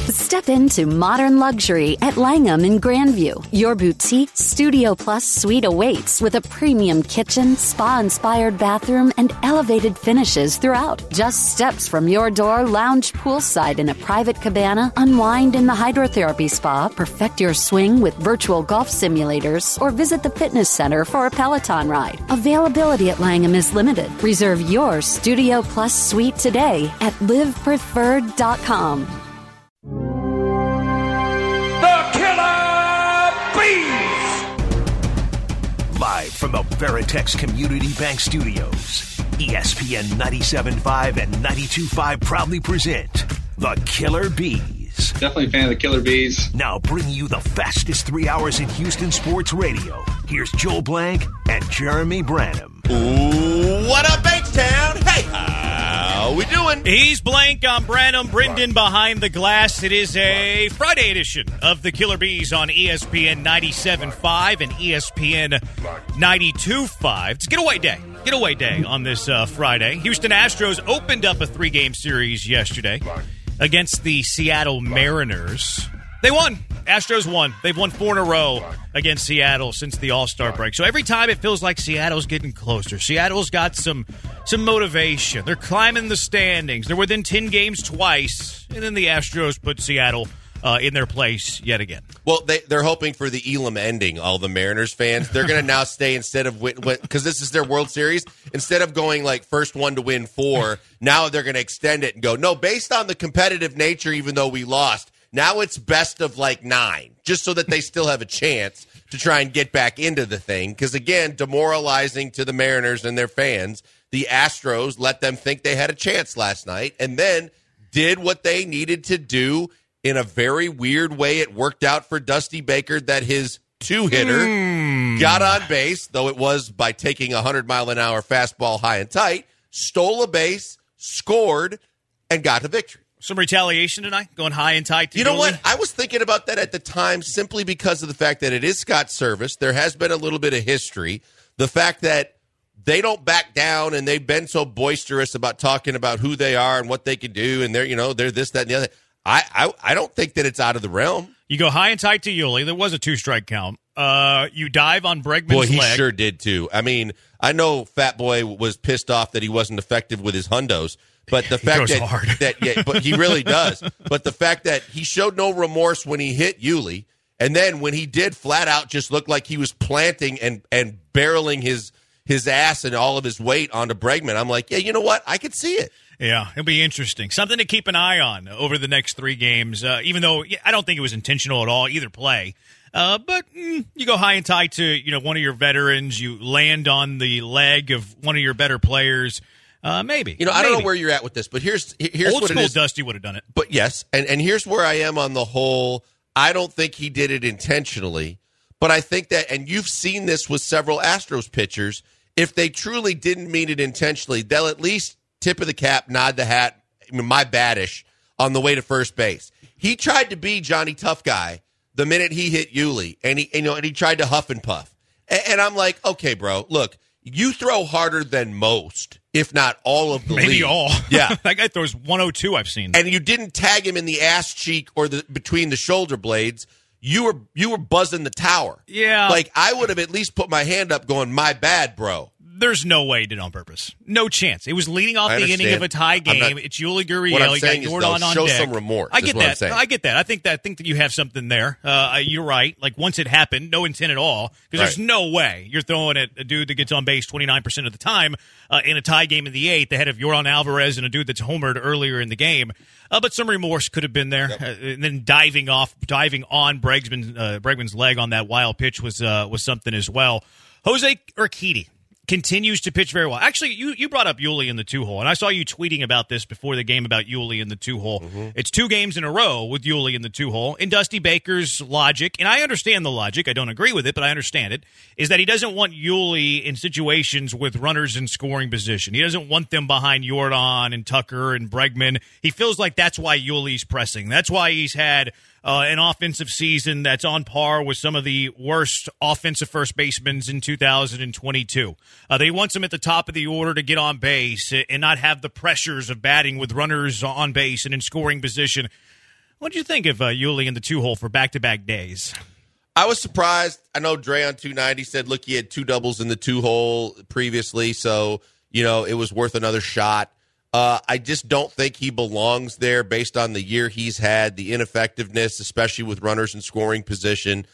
Step into modern luxury at Langham in Grandview. Your boutique Studio Plus suite awaits with a premium kitchen, spa-inspired bathroom, and elevated finishes throughout. Just steps from your door, lounge poolside in a private cabana, unwind in the hydrotherapy spa, perfect your swing with virtual golf simulators, or visit the fitness center for a Peloton ride. Availability at Langham is limited. Reserve your Studio Plus suite today at livepreferred.com. The Killer Bees! Live from the Veritex Community Bank Studios, ESPN 97.5 and 92.5 proudly present The Killer Bees. Definitely a fan of the Killer Bees. Now bringing you the fastest 3 hours in Houston sports radio. Here's Joel Blank and Jeremy Branham. Ooh, what up, H-Town? Hey, how we doing? He's Blank, I'm Branham, Brendan behind the glass. It is a Friday edition of the Killer Bees on ESPN 97.5 and ESPN 92.5. It's getaway day on this Friday. Houston Astros opened up a 3-game series yesterday against the Seattle Mariners. They won. Astros won. They've won 4 in a row against Seattle since the All-Star break. So every time it feels like Seattle's getting closer. Seattle's got some motivation. They're climbing the standings. They're within 10 games twice. And then the Astros put Seattle in their place yet again. Well, they're hoping for the Elam ending, all the Mariners fans. They're going to now stay instead of – because this is their World Series. Instead of going like first one to win 4, now they're going to extend it and go, no, based on the competitive nature, even though we lost, now it's best of like 9, just so that they still have a chance to try and get back into the thing. Because, again, demoralizing to the Mariners and their fans, the Astros let them think they had a chance last night and then did what they needed to do in a very weird way. It worked out for Dusty Baker that his 2-hitter got on base, though it was by taking a 100-mile-an-hour fastball high and tight, stole a base, scored, and got a victory. Some retaliation tonight, going high and tight to You know what? I was thinking about that at the time simply because of the fact that it is Scott Service. There has been a little bit of history. The fact that they don't back down and they've been so boisterous about talking about who they are and what they can do, and they're this, that, and the other. I don't think that it's out of the realm. You go high and tight to Yuli. There was a 2-strike count. You dive on Bregman's leg. Boy, he sure did, too. I mean, I know Fat Boy was pissed off that he wasn't effective with his hundos. But the fact but he really does. But the fact that he showed no remorse when he hit Yuli, and then when he did, flat out just looked like he was planting and barreling his ass and all of his weight onto Bregman. I'm like, yeah, you know what? I could see it. Yeah, it'll be interesting. Something to keep an eye on over the next 3 games, even though I don't think it was intentional at all, either play. But you go high and tight to one of your veterans. You land on the leg of one of your better players. Maybe. I don't know where you're at with this, but here's old what school it is. Dusty would have done it. But yes, and here's where I am on the whole. I don't think he did it intentionally, but I think that, and you've seen this with several Astros pitchers, if they truly didn't mean it intentionally, they'll at least tip of the cap, nod the hat, my badish on the way to first base. He tried to be Johnny Tough Guy the minute he hit Yuli, and he tried to huff and puff. And I'm like, okay, bro, look, you throw harder than most, if not all of the league. Maybe all. Yeah. That guy throws 102, I've seen. And you didn't tag him in the ass cheek or between the shoulder blades. You were buzzing the tower. Yeah. Like, I would have at least put my hand up going, my bad, bro. There's no way he did it on purpose. No chance. It was leading off the inning of a tie game. It's Yuli Gurriel. What I'm you saying got is, Jordan on show deck. some remorse. I get that. I get that. I think that you have something there. You're right. Like, once it happened, no intent at all. Because there's no way you're throwing at a dude that gets on base 29% of the time in a tie game in the 8th ahead of Yordan Alvarez and a dude that's homered earlier in the game. But some remorse could have been there. Yep. And then diving on Bregman's leg on that wild pitch was something as well. Jose Urquidy continues to pitch very well. Actually, you brought up Yuli in the 2-hole, and I saw you tweeting about this before the game about Yuli in the 2-hole. Mm-hmm. It's 2 games in a row with Yuli in the 2-hole. In Dusty Baker's logic, and I understand the logic, I don't agree with it, but I understand it, is that he doesn't want Yuli in situations with runners in scoring position. He doesn't want them behind Yordan and Tucker and Bregman. He feels like that's why Yuli's pressing. That's why he's had an offensive season that's on par with some of the worst offensive first basemen in 2022. They want him at the top of the order to get on base and not have the pressures of batting with runners on base and in scoring position. What did you think of Yuli in the 2-hole for back-to-back days? I was surprised. I know Dre on 290 said, look, he had 2 doubles in the 2-hole previously, so, it was worth another shot. I just don't think he belongs there based on the year he's had, the ineffectiveness, especially with runners in scoring position.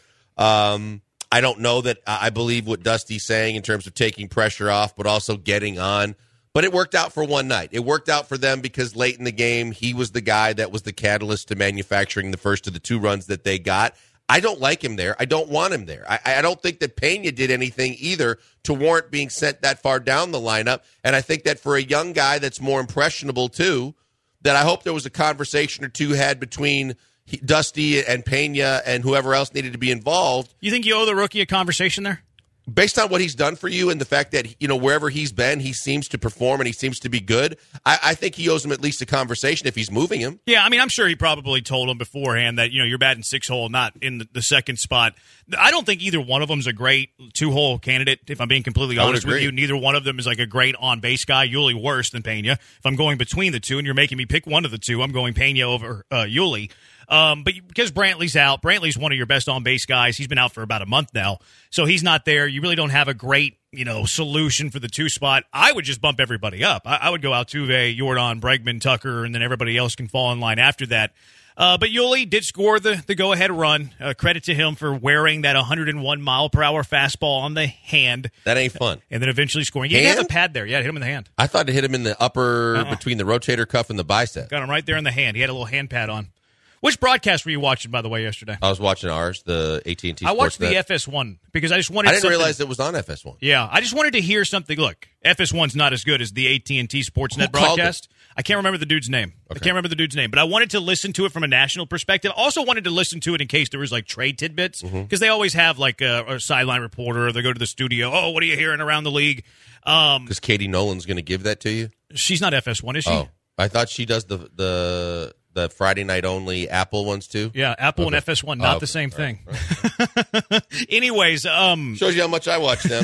I don't know that I believe what Dusty's saying in terms of taking pressure off, but also getting on. But it worked out for one night. It worked out for them because late in the game, he was the guy that was the catalyst to manufacturing the first of the 2 runs that they got. I don't like him there. I don't want him there. I don't think that Pena did anything either to warrant being sent that far down the lineup. And I think that for a young guy that's more impressionable too, that I hope there was a conversation or two had between Dusty and Pena and whoever else needed to be involved. You think you owe the rookie a conversation there? Based on what he's done for you and the fact that, wherever he's been, he seems to perform and he seems to be good, I think he owes him at least a conversation if he's moving him. Yeah, I mean, I'm sure he probably told him beforehand that, you're batting 6-hole, not in the second spot. I don't think either one of them is a great 2-hole candidate, if I'm being completely honest with you. Neither one of them is like a great on-base guy. Yuli worse than Pena. If I'm going between the two and you're making me pick one of the two, I'm going Pena over Yuli. But because Brantley's out, Brantley's one of your best on-base guys. He's been out for about a month now, so he's not there. You really don't have a great, solution for the 2 spot. I would just bump everybody up. I would go Altuve, Jordan, Bregman, Tucker, and then everybody else can fall in line after that. But Yuli did score the go-ahead run. Credit to him for wearing that 101-mile-per-hour fastball on the hand. That ain't fun. And then eventually scoring. Yeah, he had the pad there. Yeah, hit him in the hand. I thought it hit him in the upper between the rotator cuff and the bicep. Got him right there in the hand. He had a little hand pad on. Which broadcast were you watching, by the way, yesterday? I was watching ours, the AT&T Sportsnet. I watched the FS1 because I just wanted I didn't realize it was on FS1. Yeah, I just wanted to hear something. Look, FS1's not as good as the AT&T Sportsnet broadcast. I can't remember the dude's name. Okay. I can't remember the dude's name, but I wanted to listen to it from a national perspective. I also wanted to listen to it in case there was like trade tidbits because they always have like a sideline reporter or they go to the studio. Oh, what are you hearing around the league? Because Katie Nolan's going to give that to you? She's not FS1, is she? Oh, I thought she does the Friday night only Apple ones too? Yeah, Apple and FS1, not the same thing. Right. Anyways, shows you how much I watch them.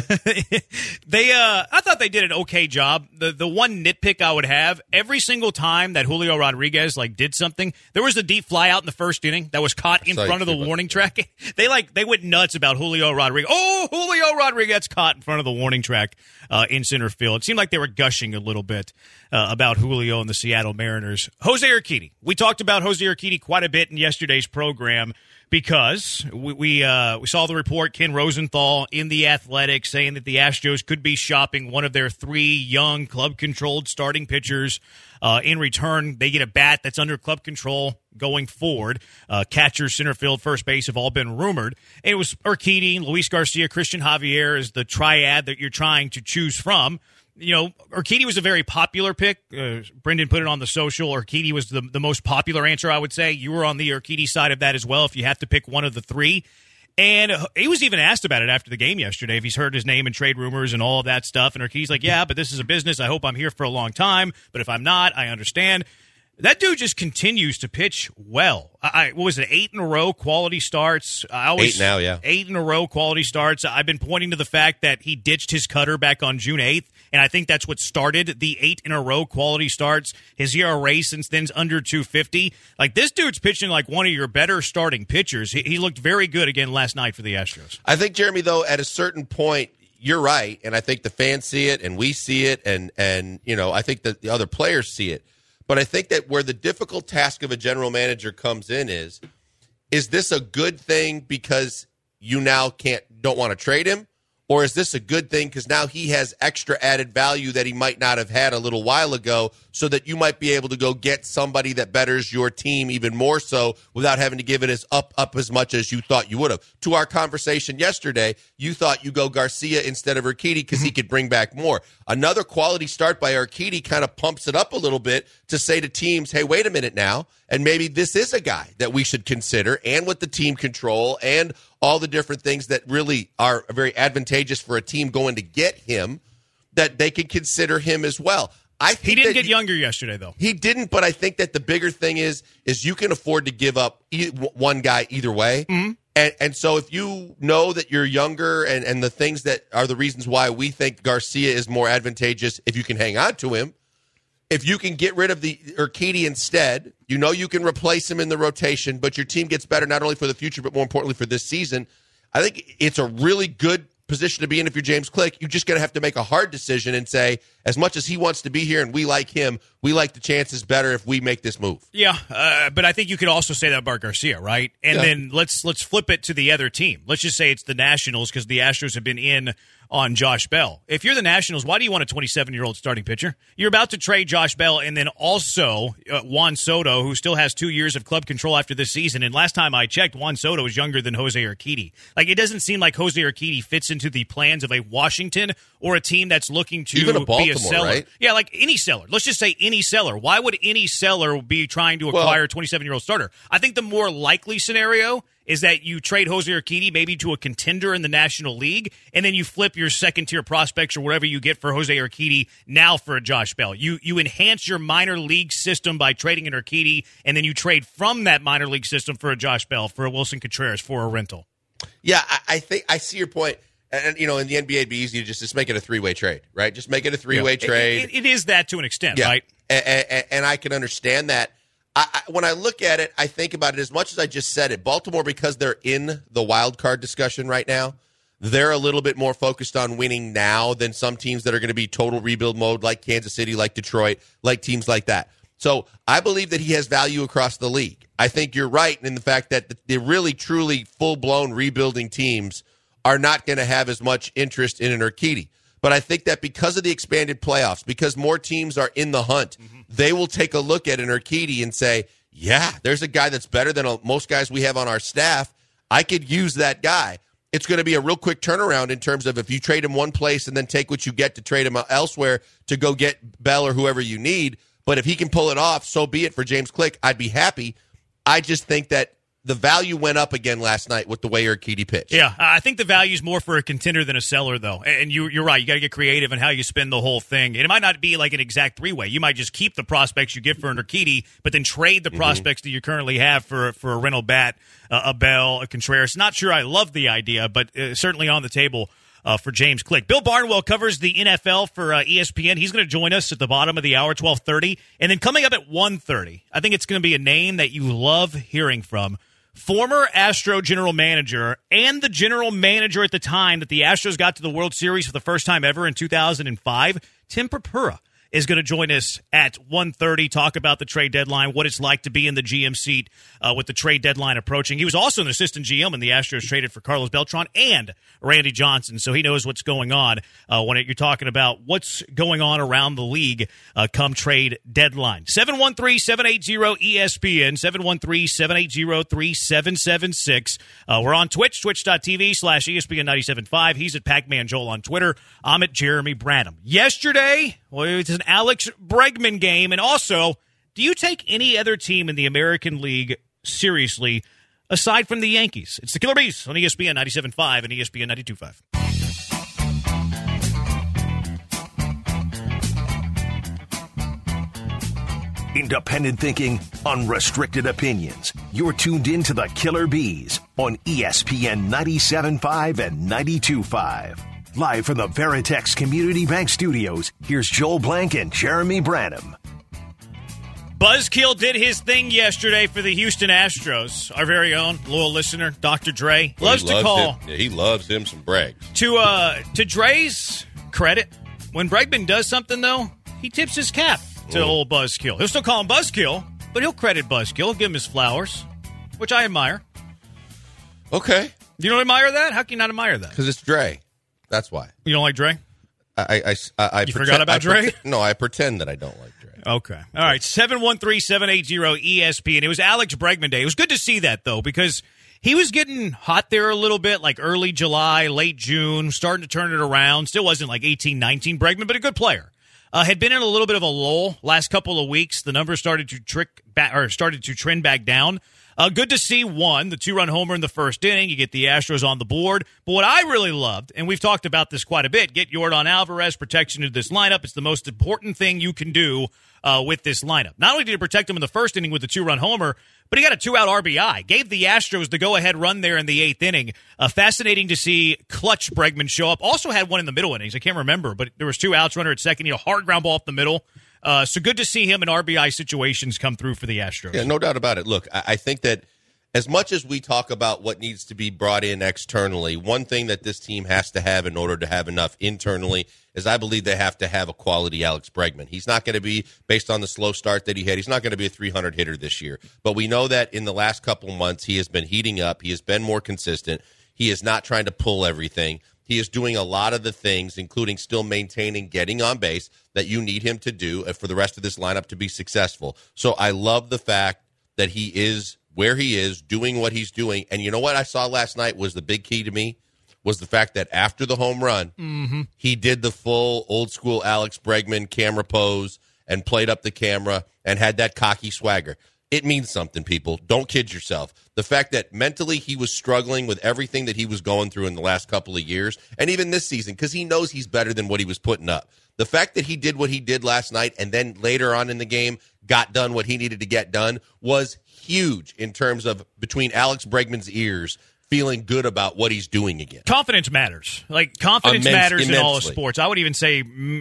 I thought they did an okay job. The one nitpick I would have, every single time that Julio Rodriguez did something, there was a deep fly out in the first inning that was caught in front of the warning track. They went nuts about Julio Rodriguez. Oh, Julio Rodriguez caught in front of the warning track in center field. It seemed like they were gushing a little bit about Julio and the Seattle Mariners. Jose Urquidy. We talked about Jose Urquidy quite a bit in yesterday's program because we saw the report, Ken Rosenthal in The Athletic saying that the Astros could be shopping one of their 3 young club-controlled starting pitchers. In return, they get a bat that's under club control going forward. Catcher, center field, first base have all been rumored. And it was Urquidy, Luis Garcia, Christian Javier is the triad that you're trying to choose from. Urquidy was a very popular pick. Brendan put it on the social. Urquidy was the most popular answer, I would say. You were on the Urquidy side of that as well if you have to pick one of the 3. And he was even asked about it after the game yesterday, if he's heard his name in trade rumors and all of that stuff. And Urquidy's like, yeah, but this is a business. I hope I'm here for a long time. But if I'm not, I understand. That dude just continues to pitch well. What was it, 8 in a row quality starts? 8 now, yeah. 8 in a row quality starts. I've been pointing to the fact that he ditched his cutter back on June 8th, and I think that's what started the 8 in a row quality starts. His ERA since then's under 250. This dude's pitching like one of your better starting pitchers. He looked very good again last night for the Astros. I think, Jeremy, though, at a certain point, you're right, and I think the fans see it, and we see it, and I think that the other players see it. But I think that where the difficult task of a general manager comes in is this a good thing because you now don't want to trade him? Or is this a good thing because now he has extra added value that he might not have had a little while ago so that you might be able to go get somebody that betters your team even more so without having to give it up as much as you thought you would have? To our conversation yesterday, you thought you go Garcia instead of Urquidy because he could bring back more. Another quality start by Urquidy kind of pumps it up a little bit to say to teams, hey, wait a minute now, and maybe this is a guy that we should consider, and with the team control and all the different things that really are very advantageous for a team going to get him, that they could consider him as well. He didn't get younger yesterday, though. He didn't, but I think that the bigger thing is you can afford to give up one guy either way. Mm-hmm. And so if you know that you're younger and the things that are the reasons why we think Garcia is more advantageous if you can hang on to him, if you can get rid of the Urquidy instead, you know you can replace him in the rotation, but your team gets better not only for the future, but more importantly for this season. I think it's a really good position to be in if you're James Click. You're just going to have to make a hard decision and say, as much as he wants to be here and we like him, we like the chances better if we make this move. Yeah, but I think you could also say that about Garcia, right? And then let's flip it to the other team. Let's just say it's the Nationals because the Astros have been in on Josh Bell. If you're the Nationals, why do you want a 27-year-old starting pitcher? You're about to trade Josh Bell and then also Juan Soto, who still has 2 years of club control after this season. And last time I checked, Juan Soto is younger than Jose Urquidy. Like, it doesn't seem like Jose Urquidy fits into the plans of a Washington or a team that's looking to even a Baltimore, be a seller. Right? Yeah, like any seller. Let's just say any seller. Why would any seller be trying to acquire a 27-year-old starter? I think the more likely scenario is that you trade Jose Urquidy maybe to a contender in the National League, and then you flip your second-tier prospects or whatever you get for Jose Urquidy now for a Josh Bell. You enhance your minor league system by trading an Urquidy, and then you trade from that minor league system for a Josh Bell, for a Wilson Contreras, for a rental. Yeah, I think I see your point. And, in the NBA, it'd be easy to just make it a three-way trade, right? Just make it a three-way trade. It is that to an extent, right? And I can understand that. When I look at it, I think about it as much as I just said it. Baltimore, because they're in the wild card discussion right now, they're a little bit more focused on winning now than some teams that are going to be total rebuild mode, like Kansas City, like Detroit, like teams like that. So I believe that he has value across the league. I think you're right in the fact that the really, truly full-blown rebuilding teams are not going to have as much interest in an Urquidy. But I think that because of the expanded playoffs, because more teams are in the hunt, they will take a look at an Urquidy and say, yeah, there's a guy that's better than most guys we have on our staff. I could use that guy. It's going to be a real quick turnaround in terms of if you trade him one place and then take what you get to trade him elsewhere to go get Bell or whoever you need. But if he can pull it off, so be it for James Click. I'd be happy. I just think that the value went up again last night with the way Urquidy pitched. Yeah, I think the value is more for a contender than a seller, though. And you're right. You got to get creative in how you spin the whole thing. And it might not be like an exact three-way. You might just keep the prospects you get for an Urquidy, but then trade the prospects that you currently have for a rental bat, a Bell, a Contreras. Not sure I love the idea, but certainly on the table for James Click. Bill Barnwell covers the NFL for ESPN. He's going to join us at the bottom of the hour, 12:30. And then coming up at 1:30, I think it's going to be a name that you love hearing from. Former Astro general manager and the general manager at the time that the Astros got to the World Series for the first time ever in 2005, Tim Purpura, is going to join us at 1:30, talk about the trade deadline, what it's like to be in the GM seat with the trade deadline approaching. He was also an assistant GM when the Astros traded for Carlos Beltran and Randy Johnson, so he knows what's going on when you're talking about what's going on around the league come trade deadline. 713-780-ESPN, 713-780-3776. We're on Twitch, twitch.tv/ESPN975. He's at Pac-Man Joel on Twitter. I'm at Jeremy Branham. Yesterday, it's an Alex Bregman game. And also, do you take any other team in the American League seriously aside from the Yankees? It's the Killer Bees on ESPN 97.5 and ESPN 92.5. Independent thinking, unrestricted opinions. You're tuned in to the Killer Bees on ESPN 97.5 and 92.5. Live from the Veritex Community Bank Studios, here's Joel Blank and Jeremy Branham. Buzzkill did his thing yesterday for the Houston Astros. Our very own loyal listener, Dr. Dre, loves to call. He loves him some Bragg. To Dre's credit, when Bregman does something, though, he tips his cap to old Buzzkill. He'll still call him Buzzkill, but he'll credit Buzzkill, give him his flowers, which I admire. Okay. You don't admire that? How can you not admire that? Because it's Dre. That's why. You don't like Dre? I forgot about Dre? No, I pretend that I don't like Dre. Okay. All right. 713-780-ESPN. It was Alex Bregman Day. It was good to see that, though, because he was getting hot there a little bit, like early July, late June, starting to turn it around. Still wasn't like 18, 19 Bregman, but a good player. Had been in a little bit of a lull last couple of weeks. The numbers started to trend back down. Good to see, one, the 2-run homer in the first inning. You get the Astros on the board. But what I really loved, and we've talked about this quite a bit, get Yordan Alvarez protection to this lineup. It's the most important thing you can do with this lineup. Not only did he protect him in the first inning with the 2-run homer, but he got a 2-out RBI. Gave the Astros the go-ahead run there in the 8th inning. Fascinating to see clutch Bregman show up. Also had one in the middle innings. I can't remember, but there was 2 outs, runner at second. Hard ground ball up the middle. So good to see him in RBI situations come through for the Astros. Yeah, no doubt about it. Look, I think that as much as we talk about what needs to be brought in externally, one thing that this team has to have in order to have enough internally is I believe they have to have a quality Alex Bregman. He's not going to be, based on the slow start that he had, he's not going to be a 300 hitter this year. But we know that in the last couple months he has been heating up. He has been more consistent. He is not trying to pull everything. He is doing a lot of the things, including still maintaining getting on base, that you need him to do for the rest of this lineup to be successful. So I love the fact that he is where he is, doing what he's doing. And you know what I saw last night was the big key to me, was the fact that after the home run, he did the full old-school Alex Bregman camera pose and played up the camera and had that cocky swagger. It means something, people. Don't kid yourself. The fact that mentally he was struggling with everything that he was going through in the last couple of years, and even this season, because he knows he's better than what he was putting up. The fact that he did what he did last night and then later on in the game got done what he needed to get done was huge in terms of between Alex Bregman's ears feeling good about what he's doing again. Confidence matters. Like, confidence matters in all of sports. I would even say,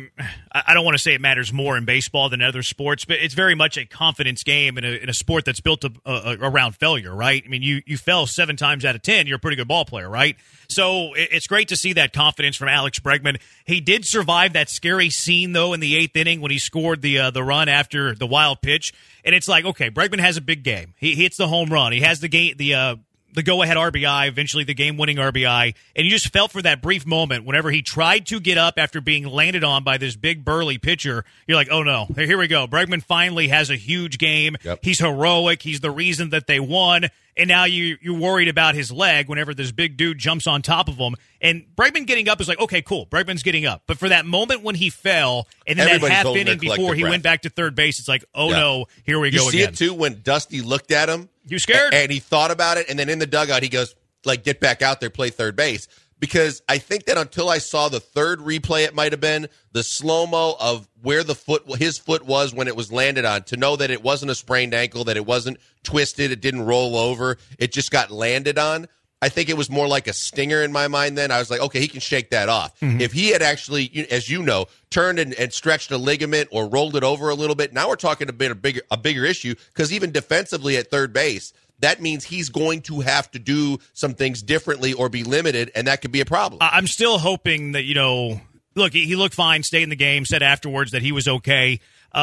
I don't want to say it matters more in baseball than other sports, but it's very much a confidence game in a sport that's built around failure, right? I mean, you fell 7 times out of 10, you're a pretty good ball player, right? So it's great to see that confidence from Alex Bregman. He did survive that scary scene, though, in the 8th inning when he scored the run after the wild pitch. And it's like, okay, Bregman has a big game. He hits the home run. He has the go-ahead RBI, eventually the game-winning RBI, and you just felt for that brief moment whenever he tried to get up after being landed on by this big burly pitcher. You're like, oh no, here we go. Bregman finally has a huge game. Yep. He's heroic. He's the reason that they won. And now you're worried about his leg whenever this big dude jumps on top of him. And Bregman getting up is like, okay, cool, Bregman's getting up. But for that moment when he fell, and then that half inning before he went back to third base, it's like, oh no, here we go again. You see it too when Dusty looked at him. You scared? And he thought about it, and then in the dugout he goes, like, get back out there, play third base. Because I think that until I saw the third replay, it might have been the slow-mo of where his foot was when it was landed on, to know that it wasn't a sprained ankle, that it wasn't twisted, it didn't roll over, it just got landed on. I think it was more like a stinger in my mind then. I was like, okay, he can shake that off. Mm-hmm. If he had actually, as you know, turned and stretched a ligament or rolled it over a little bit, now we're talking a bigger issue, because even defensively at third base, that means he's going to have to do some things differently or be limited, and that could be a problem. I'm still hoping that, look, he looked fine, stayed in the game, said afterwards that he was okay.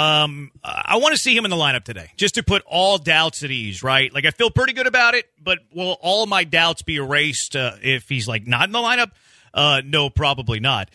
I want to see him in the lineup today, just to put all doubts at ease, right? Like, I feel pretty good about it, but will all my doubts be erased if he's, like, not in the lineup? No, probably not.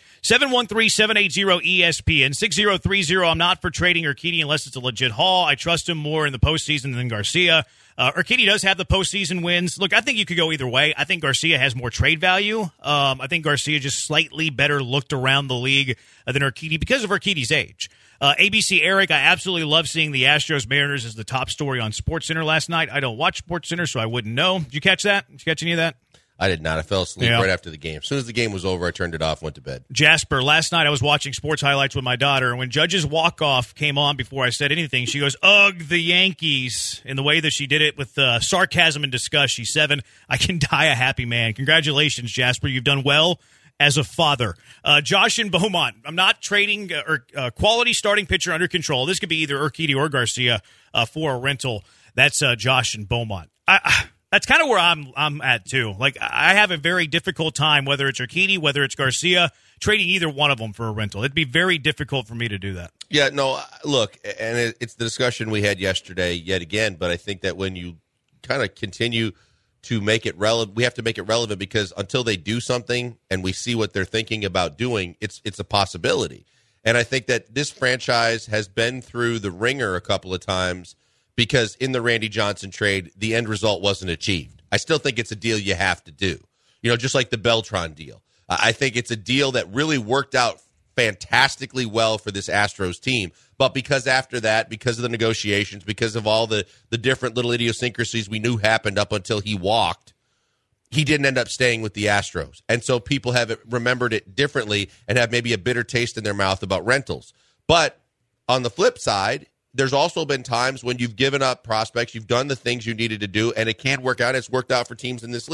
713-780-ESPN, 6030. I'm not for trading Urquidy unless it's a legit haul. I trust him more in the postseason than Garcia. Urquidy does have the postseason wins. Look, I think you could go either way. I think Garcia has more trade value. I think Garcia just slightly better looked around the league than Urquidy because of Urquidy's age. ABC Eric, I absolutely love seeing the Astros-Mariners as the top story on SportsCenter last night. I don't watch SportsCenter, so I wouldn't know. Did you catch that? Did you catch any of that? I did not. I fell asleep right after the game. As soon as the game was over, I turned it off, went to bed. Jasper, last night I was watching sports highlights with my daughter, and when Judge's walk-off came on before I said anything, she goes, ugh, the Yankees. In the way that she did it with sarcasm and disgust. She's 7. I can die a happy man. Congratulations, Jasper. You've done well as a father. Josh and Beaumont, I'm not trading quality starting pitcher under control. This could be either Urquidy or Garcia for a rental. That's Josh and Beaumont. That's kind of where I'm at, too. Like, I have a very difficult time, whether it's Urquidy, whether it's Garcia, trading either one of them for a rental. It'd be very difficult for me to do that. Yeah, no, look, and it's the discussion we had yesterday yet again, but I think that when you kind of continue to make it relevant, we have to make it relevant, because until they do something and we see what they're thinking about doing, it's a possibility. And I think that this franchise has been through the ringer a couple of times, because in the Randy Johnson trade, the end result wasn't achieved. I still think it's a deal you have to do. Just like the Beltran deal. I think it's a deal that really worked out fantastically well for this Astros team. But because after that, because of the negotiations, because of all the different little idiosyncrasies we knew happened up until he walked, he didn't end up staying with the Astros. And so people have remembered it differently and have maybe a bitter taste in their mouth about rentals. But on the flip side, there's also been times when you've given up prospects, you've done the things you needed to do, and it can't work out. It's worked out for teams in this league.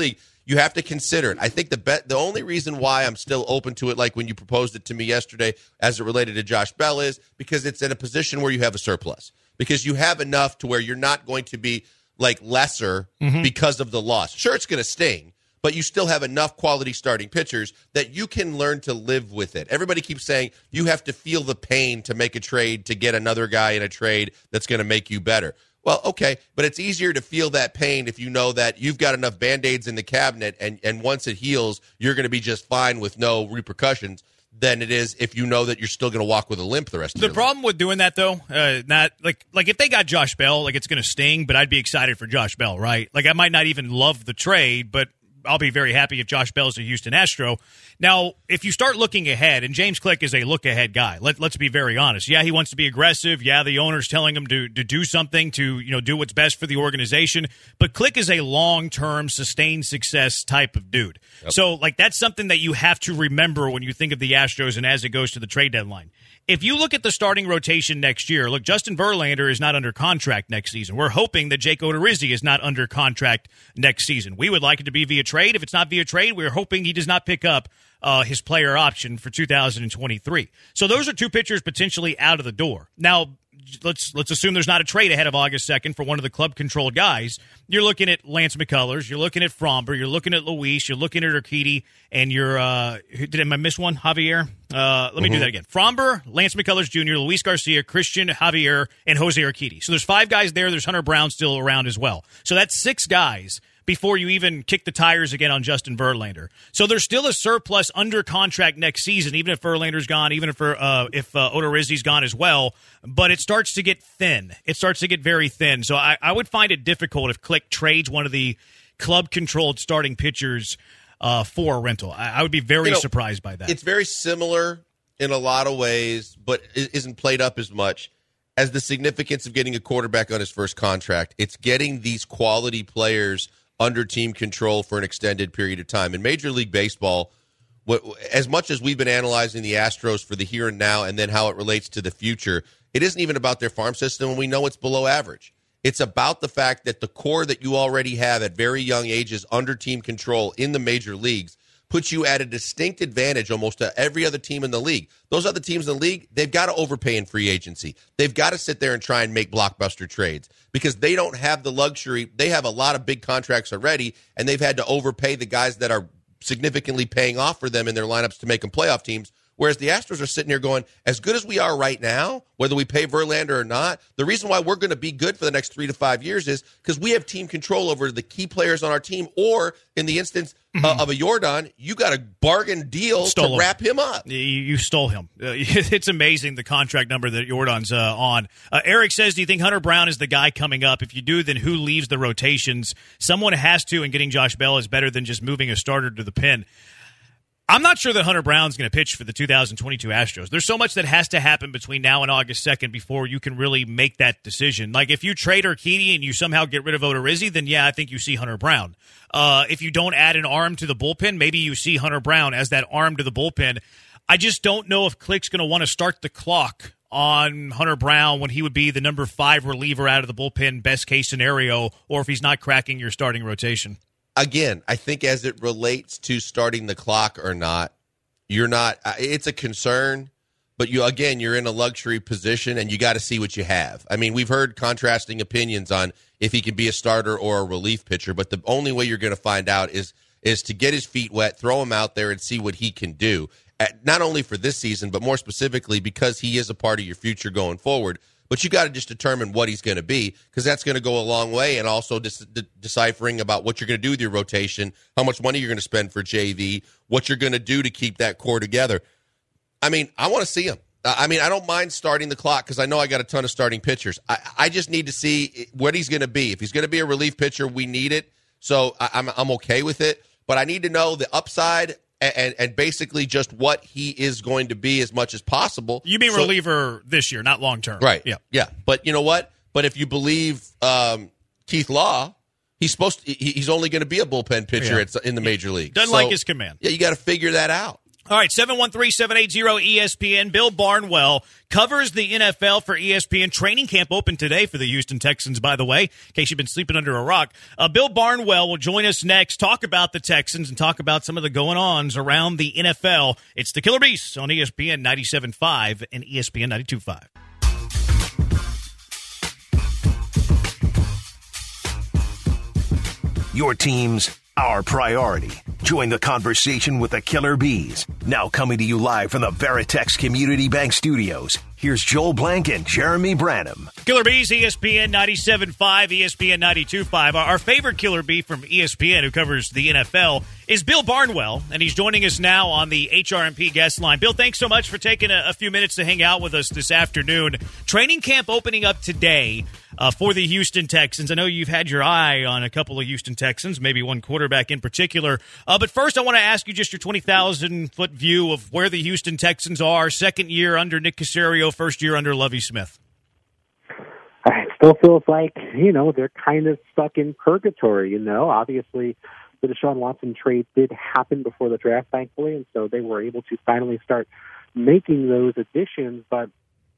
you have to consider it. I think the only reason why I'm still open to it, like when you proposed it to me yesterday as it related to Josh Bell, is because it's in a position where you have a surplus. Because you have enough to where you're not going to be like lesser because of the loss. Sure, it's going to sting, but you still have enough quality starting pitchers that you can learn to live with it. Everybody keeps saying you have to feel the pain to make a trade to get another guy in a trade that's going to make you better. Well, okay, but it's easier to feel that pain if you know that you've got enough Band-Aids in the cabinet and once it heals, you're going to be just fine with no repercussions than it is if you know that you're still going to walk with a limp the rest of your life. The problem with doing that, though, not like if they got Josh Bell, like it's going to sting, but I'd be excited for Josh Bell, right? Like I might not even love the trade, but I'll be very happy if Josh Bell's a Houston Astro. Now, if you start looking ahead, and James Click is a look-ahead guy, let's be very honest. Yeah, he wants to be aggressive. Yeah, the owner's telling him to do something to do what's best for the organization. But Click is a long-term, sustained success type of dude. Yep. So, that's something that you have to remember when you think of the Astros and as it goes to the trade deadline. If you look at the starting rotation next year, look, Justin Verlander is not under contract next season. We're hoping that Jake Odorizzi is not under contract next season. We would like it to be via trade. If it's not via trade, we're hoping he does not pick up his player option for 2023. So those are two pitchers potentially out of the door. Now, let's assume there's not a trade ahead of August 2nd for one of the club-controlled guys. You're looking at Lance McCullers. You're looking at Fromber. You're looking at Luis. You're looking at Urquidy. And you're I miss one? Javier? Let me do that again. Fromber, Lance McCullers Jr., Luis Garcia, Christian Javier, and Jose Urquidy. So there's 5 guys there. There's Hunter Brown still around as well. So that's 6 guys before you even kick the tires again on Justin Verlander. So there's still a surplus under contract next season, even if Verlander's gone, even if Odorizzi's gone as well. But it starts to get thin. It starts to get very thin. So I would find it difficult if Click trades one of the club-controlled starting pitchers for a rental. I would be very surprised by that. It's very similar in a lot of ways, but it isn't played up as much as the significance of getting a quarterback on his first contract. It's getting these quality players under team control for an extended period of time. In Major League Baseball, as much as we've been analyzing the Astros for the here and now and then how it relates to the future, it isn't even about their farm system, and we know it's below average. It's about the fact that the core that you already have at very young ages under team control in the major leagues puts you at a distinct advantage almost to every other team in the league. Those other teams in the league, they've got to overpay in free agency. They've got to sit there and try and make blockbuster trades because they don't have the luxury. They have a lot of big contracts already, and they've had to overpay the guys that are significantly paying off for them in their lineups to make them playoff teams. Whereas the Astros are sitting here going, as good as we are right now, whether we pay Verlander or not, the reason why we're going to be good for the next 3 to 5 years is because we have team control over the key players on our team, or in the instance of a Yordan, you got a bargain deal to wrap him up. You stole him. It's amazing the contract number that Yordan's on. Eric says, do you think Hunter Brown is the guy coming up? If you do, then who leaves the rotations? Someone has to, and getting Josh Bell is better than just moving a starter to the pen. I'm not sure that Hunter Brown's going to pitch for the 2022 Astros. There's so much that has to happen between now and August 2nd before you can really make that decision. Like, if you trade Urquidy and you somehow get rid of Odorizzi, then, yeah, I think you see Hunter Brown. If you don't add an arm to the bullpen, maybe you see Hunter Brown as that arm to the bullpen. I just don't know if Click's going to want to start the clock on Hunter Brown when he would be the number 5 reliever out of the bullpen, best-case scenario, or if he's not cracking your starting rotation. Again, I think as it relates to starting the clock or not, you're not. It's a concern, but you're in a luxury position, and you got to see what you have. I mean, we've heard contrasting opinions on if he can be a starter or a relief pitcher, but the only way you're going to find out is to get his feet wet, throw him out there, and see what he can do. Not only for this season, but more specifically because he is a part of your future going forward. But you got to just determine what he's going to be, because that's going to go a long way, and also deciphering about what you're going to do with your rotation, how much money you're going to spend for JV, what you're going to do to keep that core together. I mean, I want to see him. I mean, I don't mind starting the clock because I know I got a ton of starting pitchers. I just need to see what he's going to be. If he's going to be a relief pitcher, we need it. So I'm okay with it. But I need to know the upside and basically just what he is going to be as much as possible. You mean reliever this year, not long term. Right. Yeah. But you know what? But if you believe Keith Law, he's only going to be a bullpen pitcher in the major league. Doesn't like his command. Yeah, you got to figure that out. All right, 713-780-ESPN. Bill Barnwell covers the NFL for ESPN. Training camp open today for the Houston Texans, by the way, in case you've been sleeping under a rock. Bill Barnwell will join us next, talk about the Texans and talk about some of the going-ons around the NFL. It's the Killer Beasts on ESPN 97.5 and ESPN 92.5. Your team's our priority. Join the conversation with the Killer Bees. Now coming to you live from the Veritex Community Bank Studios. Here's Joel Blank and Jeremy Branham. Killer Bees, ESPN 97.5, ESPN 92.5. Our favorite Killer Bee from ESPN, who covers the NFL, is Bill Barnwell, and he's joining us now on the HRMP guest line. Bill, thanks so much for taking a few minutes to hang out with us this afternoon. Training camp opening up today for the Houston Texans. I know you've had your eye on a couple of Houston Texans, maybe one quarterback in particular. But first, I want to ask you just your 20,000-foot view of where the Houston Texans are, second year under Nick Caserio, first year under Lovie Smith. It still feels like, they're kind of stuck in purgatory, Obviously, the Deshaun Watson trade did happen before the draft, thankfully, and so they were able to finally start making those additions. But,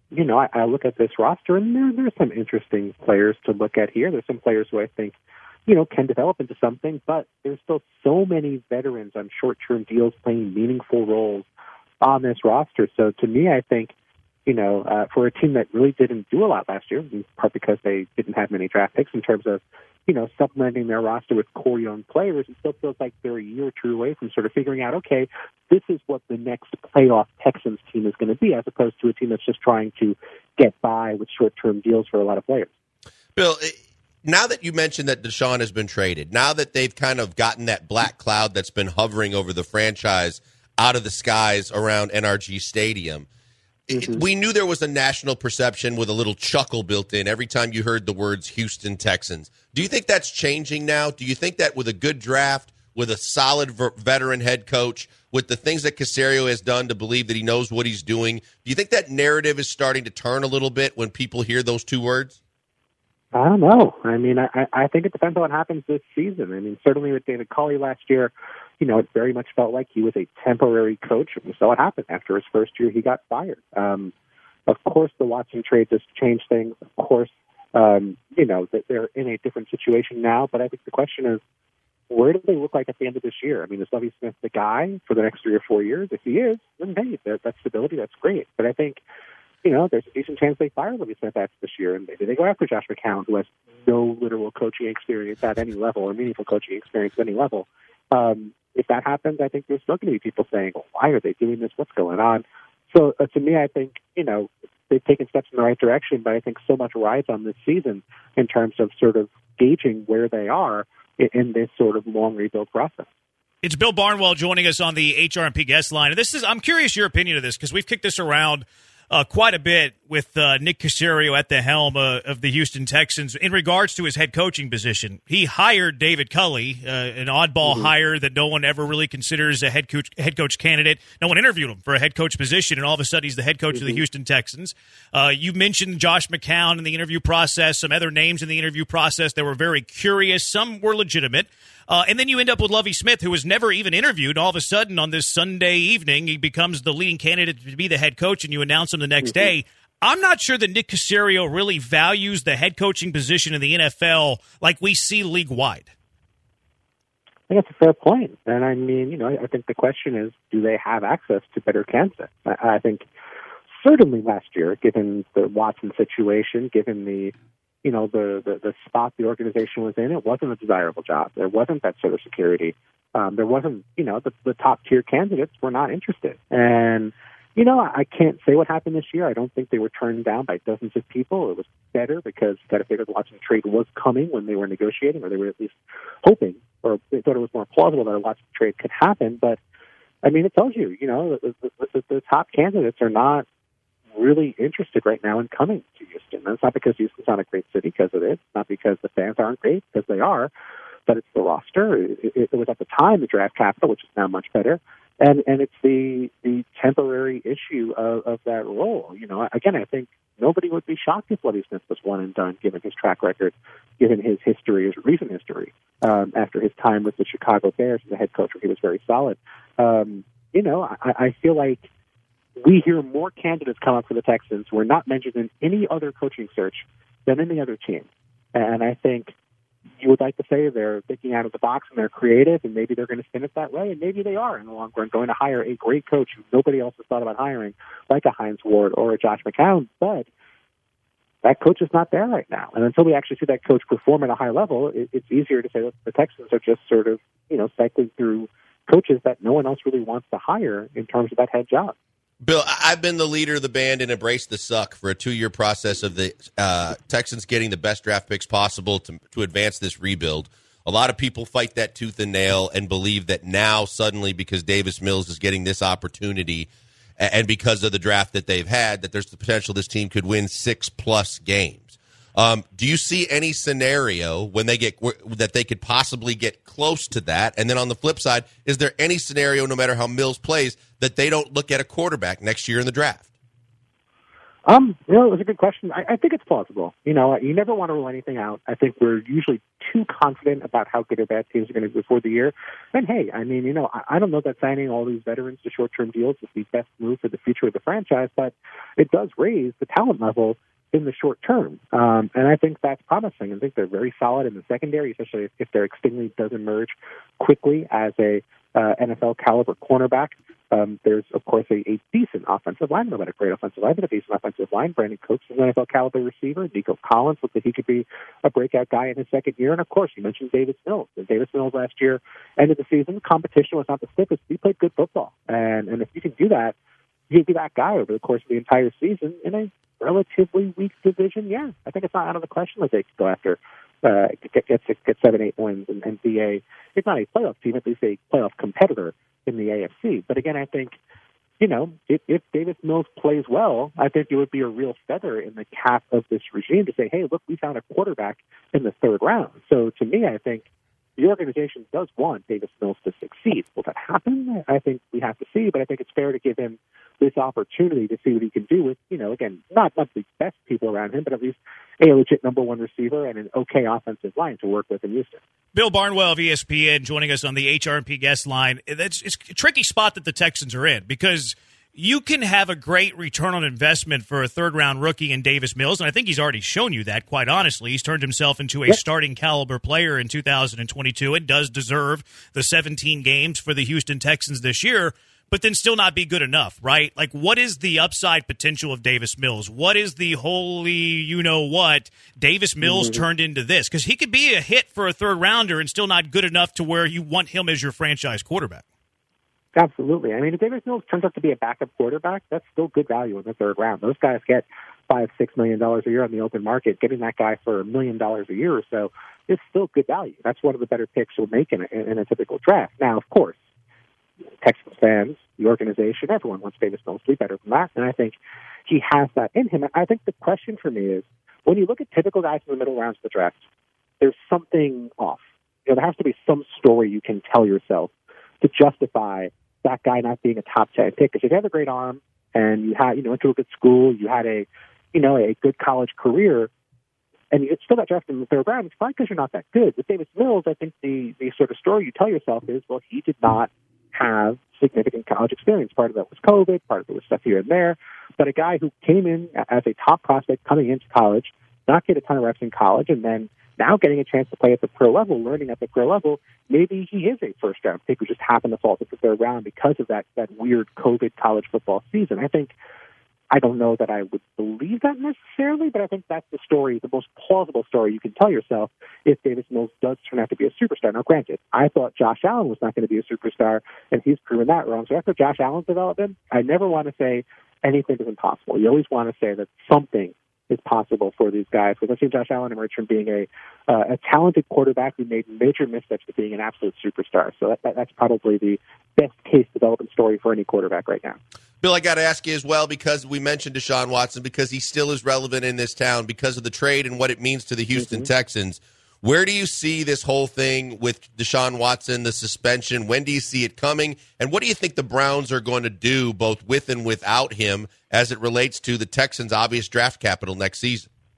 I look at this roster, and there's some interesting players to look at here. There's some players who I think, can develop into something, but there's still so many veterans on short-term deals playing meaningful roles on this roster. So to me, I think, for a team that really didn't do a lot last year, in part because they didn't have many draft picks in terms of, supplementing their roster with core young players, it still feels like they're a year or two away from sort of figuring out, okay, this is what the next playoff Texans team is going to be, as opposed to a team that's just trying to get by with short-term deals for a lot of players. Bill, now that you mentioned that Deshaun has been traded, now that they've kind of gotten that black cloud that's been hovering over the franchise out of the skies around NRG Stadium, we knew there was a national perception with a little chuckle built in every time you heard the words Houston Texans. Do you think that's changing now? Do you think that with a good draft, with a solid veteran head coach, with the things that Caserio has done to believe that he knows what he's doing, do you think that narrative is starting to turn a little bit when people hear those two words? I don't know. I mean, I think it depends on what happens this season. I mean, certainly with David Culley last year, it very much felt like he was a temporary coach. We saw what happened. After his first year, he got fired. Of course, the Watson trade just changed things. Of course, that they're in a different situation now. But I think the question is, where do they look like at the end of this year? I mean, is Lovie Smith the guy for the next 3 or 4 years? If he is, then hey, that's stability. That's great. But I think, there's a decent chance they fire Lovie Smith after this year, and maybe they go after Josh McCown, who has no literal coaching experience at any level or meaningful coaching experience at any level. If that happens, I think there's still going to be people saying, well, why are they doing this? What's going on? So to me, I think, they've taken steps in the right direction, but I think so much rides on this season in terms of sort of gauging where they are in this sort of long rebuild process. It's Bill Barnwell joining us on the HRMP guest line. And I'm curious your opinion of this because we've kicked this around quite a bit with Nick Caserio at the helm of the Houston Texans in regards to his head coaching position. He hired David Culley, an oddball hire that no one ever really considers a head coach candidate. No one interviewed him for a head coach position, and all of a sudden he's the head coach of the Houston Texans. You mentioned Josh McCown in the interview process, some other names in the interview process that were very curious. Some were legitimate. And then you end up with Lovie Smith, who was never even interviewed. All of a sudden, on this Sunday evening, he becomes the leading candidate to be the head coach, and you announce him the next day. I'm not sure that Nick Caserio really values the head coaching position in the NFL like we see league-wide. I think that's a fair point. And I mean, I think the question is, do they have access to better candidates? I think certainly last year, given the Watson situation, given the spot the organization was in, it wasn't a desirable job. There wasn't that sort of security. There wasn't, the top tier candidates were not interested. And, I can't say what happened this year. I don't think they were turned down by dozens of people. It was better because you got to figure the Watson trade was coming when they were negotiating, or they were at least hoping, or they thought it was more plausible that a Watson trade could happen. But, I mean, it tells you, the top candidates are not really interested right now in coming to Houston. And it's not because Houston's not a great city, because it is. It's not because the fans aren't great, because they are. But it's the roster. It was at the time the draft capital, which is now much better. And it's the temporary issue of that role. Again, I think nobody would be shocked if Lovie Smith was one and done, given his track record, given his history, his recent history, after his time with the Chicago Bears as a head coach, where he was very solid. I feel like we hear more candidates come up for the Texans who are not mentioned in any other coaching search than any other team. And I think you would like to say they're thinking out of the box and they're creative, and maybe they're going to spin it that way, and maybe they are in the long run going to hire a great coach who nobody else has thought about hiring, like a Hines Ward or a Josh McCown. But that coach is not there right now. And until we actually see that coach perform at a high level, it's easier to say that the Texans are just sort of, cycling through coaches that no one else really wants to hire in terms of that head job. Bill, I've been the leader of the band in Embrace the Suck for a 2-year process of the Texans getting the best draft picks possible to advance this rebuild. A lot of people fight that tooth and nail and believe that now suddenly because Davis Mills is getting this opportunity and because of the draft that they've had, that there's the potential this team could win 6+ games. Do you see any scenario when they that they could possibly get close to that? And then on the flip side, is there any scenario, no matter how Mills plays, that they don't look at a quarterback next year in the draft? It was a good question. I think it's plausible. You never want to rule anything out. I think we're usually too confident about how good or bad teams are going to be before the year. And hey, I don't know that signing all these veterans to short-term deals is the best move for the future of the franchise, but it does raise the talent level in the short term. And I think that's promising. I think they're very solid in the secondary, especially if Derek Stingley does emerge quickly as a NFL caliber cornerback. There's, of course, a decent offensive line, not a great offensive line, but a decent offensive line. Brandon Cooks is an NFL caliber receiver. Nico Collins looks like he could be a breakout guy in his second year. And, of course, you mentioned Davis Mills. And Davis Mills last year, end of the season, competition was not the stiffest. He played good football. And if you can do that, you can be that guy over the course of the entire season in a relatively weak division. Yeah, I think it's not out of the question that they could go after get 7-8 wins and be if not a playoff team, at least a playoff competitor in the AFC. But again, I think, if Davis Mills plays well, I think it would be a real feather in the cap of this regime to say, hey, look, we found a quarterback in the 3rd round. So to me, I think the organization does want Davis Mills to succeed. Will that happen? I think we have to see, but I think it's fair to give him this opportunity to see what he can do with, again, not the best people around him, but at least a legit number 1 receiver and an okay offensive line to work with in Houston. Bill Barnwell of ESPN joining us on the HRP guest line. It's a tricky spot that the Texans are in because you can have a great return on investment for a 3rd-round rookie in Davis Mills, and I think he's already shown you that, quite honestly. He's turned himself into a starting caliber player in 2022 and does deserve the 17 games for the Houston Texans this year, but then still not be good enough, right? Like, what is the upside potential of Davis Mills? What is the holy you-know-what Davis Mills turned into this? Because he could be a hit for a 3rd-rounder and still not good enough to where you want him as your franchise quarterback. Absolutely. I mean, if Davis Mills turns out to be a backup quarterback, that's still good value in the 3rd round. Those guys get $5-6 million a year on the open market. Getting that guy for $1 million a year or so is still good value. That's one of the better picks you'll make in a typical draft. Now, of course, Texans fans, the organization, everyone wants Davis Mills to be better than that, and I think he has that in him. I think the question for me is, when you look at typical guys in the middle rounds of the draft, there's something off. There has to be some story you can tell yourself to justify that guy not being a top 10 pick. Because if you have a great arm and you had, went to a good school, you had a good college career, and you still got drafted in the 3rd round, it's probably because you're not that good. With Davis Mills, I think the sort of story you tell yourself is, well, he did not have significant college experience. Part of that was COVID, part of it was stuff here and there. But a guy who came in as a top prospect coming into college, not get a ton of reps in college, and then now getting a chance to play at the pro level, learning at the pro level, maybe he is a 1st-round pick who just happened to fall to the 3rd round because of that weird COVID college football season. I don't know that I would believe that necessarily, but I think that's the story, the most plausible story you can tell yourself if Davis Mills does turn out to be a superstar. Now, granted, I thought Josh Allen was not going to be a superstar, and he's proven that wrong. So after Josh Allen's development, I never want to say anything is impossible. You always want to say that something is possible for these guys. Because I've seen Josh Allen emerge from being a talented quarterback who made major missteps to being an absolute superstar. So that's probably the best case development story for any quarterback right now. Bill, I got to ask you as well, because we mentioned Deshaun Watson, because he still is relevant in this town because of the trade and what it means to the Houston Texans. Where do you see this whole thing with Deshaun Watson, the suspension? When do you see it coming? And what do you think the Browns are going to do, both with and without him, as it relates to the Texans' obvious draft capital next season?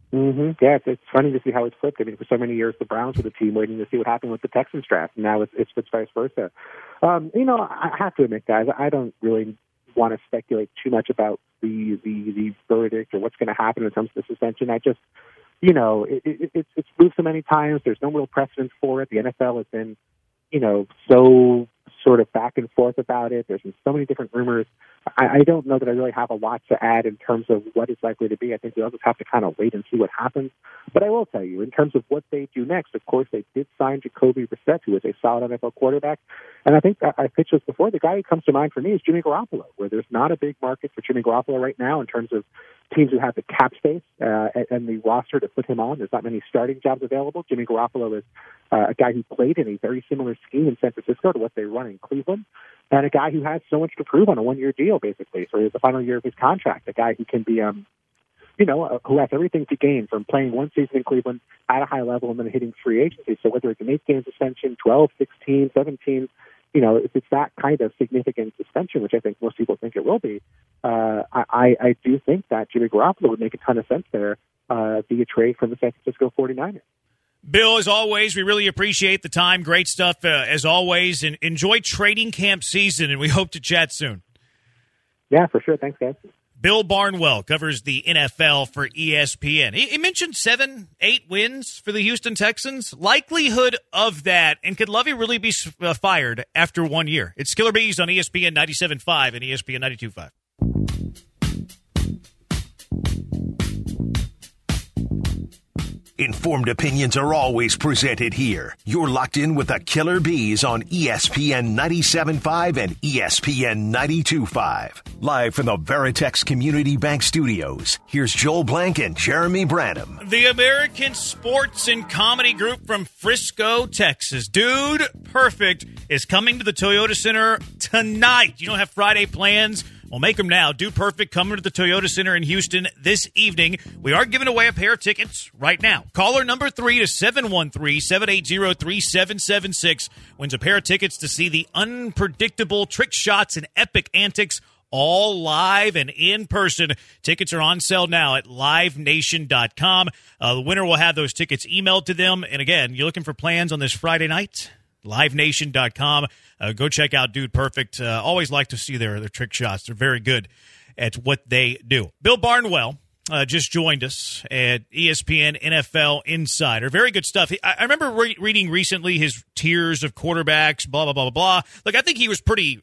Mm-hmm. Yeah, it's funny to see how it's flipped. I mean, for so many years, the Browns were the team waiting to see what happened with the Texans draft, and now it's vice versa. I have to admit, guys, I don't really want to speculate too much about the verdict or what's going to happen in terms of the suspension. I just, it's moved so many times. There's no real precedent for it. The NFL has been, so sort of back and forth about it. There's been so many different rumors. I don't know that I really have a lot to add in terms of what it's likely to be. I think we'll just have to kind of wait and see what happens. But I will tell you, in terms of what they do next, of course, they did sign Jacoby Brissett, who is a solid NFL quarterback. And I think I pitched this before. The guy who comes to mind for me is Jimmy Garoppolo, where there's not a big market for Jimmy Garoppolo right now in terms of teams who have the cap space and the roster to put him on. There's not many starting jobs available. Jimmy Garoppolo is a guy who played in a very similar scheme in San Francisco to what they run in Cleveland, and a guy who has so much to prove on a one-year deal, basically, for the final year of his contract. A guy who can be, who has everything to gain from playing one season in Cleveland at a high level and then hitting free agency. So whether it's an 8-game suspension, 12, 16, 17, if it's that kind of significant suspension, which I think most people think it will be, I do think that Jimmy Garoppolo would make a ton of sense there via trade from the San Francisco 49ers. Bill, as always, we really appreciate the time. Great stuff, as always. And enjoy training camp season, and we hope to chat soon. Yeah, for sure. Thanks, guys. Bill Barnwell covers the NFL for ESPN. He mentioned 7-8 wins for the Houston Texans. Likelihood of that, and could Lovie really be fired after 1 year? It's Killer Bees on ESPN 97.5 and ESPN 92.5. Informed opinions are always presented here. You're locked in with the Killer Bees on ESPN 97.5 and ESPN 92.5. Live from the Veritex Community Bank Studios, here's Joel Blank and Jeremy Branham. The American Sports and Comedy Group from Frisco, Texas. Dude Perfect is coming to the Toyota Center tonight. You don't have Friday plans? Well, make them now. Dude Perfect coming to the Toyota Center in Houston this evening. We are giving away a pair of tickets right now. Caller number 3 to 713-780-3776 wins a pair of tickets to see the unpredictable trick shots and epic antics, all live and in person. Tickets are on sale now at livenation.com. The winner will have those tickets emailed to them. And again, you're looking for plans on this Friday night? livenation.com. Go check out Dude Perfect. Always like to see their trick shots. They're very good at what they do. Bill Barnwell just joined us at ESPN NFL Insider. Very good stuff. I remember reading recently his tiers of quarterbacks, blah, blah, blah, blah, blah. Look, I think he was pretty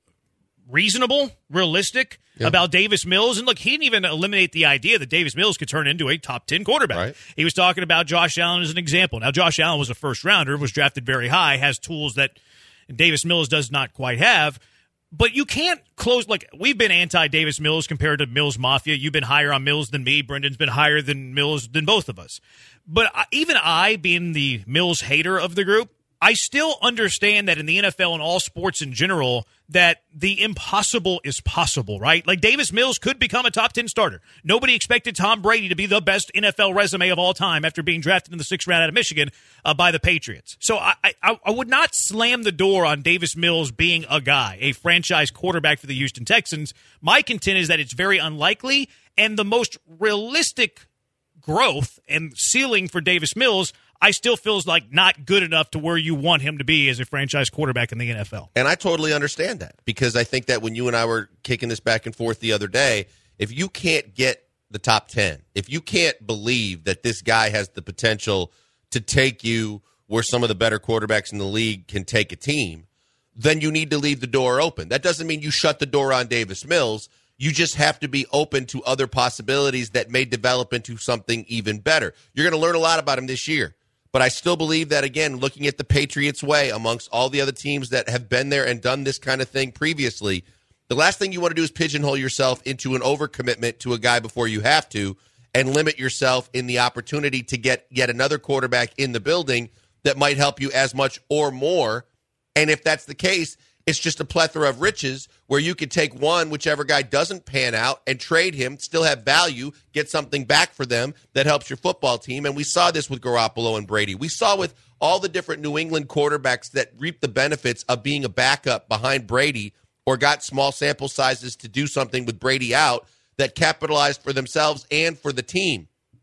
reasonable, realistic about Davis Mills. And look, he didn't even eliminate the idea that Davis Mills could turn into a top 10 quarterback. Right. He was talking about Josh Allen as an example. Now, Josh Allen was a first rounder, was drafted very high, has tools that Davis Mills does not quite have. But you can't close, like, we've been anti-Davis Mills compared to Mills Mafia. You've been higher on Mills than me. Brendan's been higher than Mills than both of us. But even I, being the Mills hater of the group, I still understand that in the NFL and all sports in general, that the impossible is possible, right? Like, Davis Mills could become a top 10 starter. Nobody expected Tom Brady to be the best NFL resume of all time after being drafted in the 6th round out of Michigan by the Patriots. So I would not slam the door on Davis Mills being a guy, a franchise quarterback for the Houston Texans. My content is that it's very unlikely, and the most realistic growth and ceiling for Davis Mills, I still feels like not good enough to where you want him to be as a franchise quarterback in the NFL. And I totally understand that, because I think that when you and I were kicking this back and forth the other day, if you can't get the top 10, if you can't believe that this guy has the potential to take you where some of the better quarterbacks in the league can take a team, then you need to leave the door open. That doesn't mean you shut the door on Davis Mills. You just have to be open to other possibilities that may develop into something even better. You're going to learn a lot about him this year. But I still believe that, again, looking at the Patriots way amongst all the other teams that have been there and done this kind of thing previously, the last thing you want to do is pigeonhole yourself into an overcommitment to a guy before you have to and limit yourself in the opportunity to get yet another quarterback in the building that might help you as much or more. And if that's the case, it's just a plethora of riches where you could take one, whichever guy doesn't pan out, and trade him, still have value, get something back for them that helps your football team. And we saw this with Garoppolo and Brady. We saw with all the different New England quarterbacks that reaped the benefits of being a backup behind Brady or got small sample sizes to do something with Brady out that capitalized for themselves and for the team.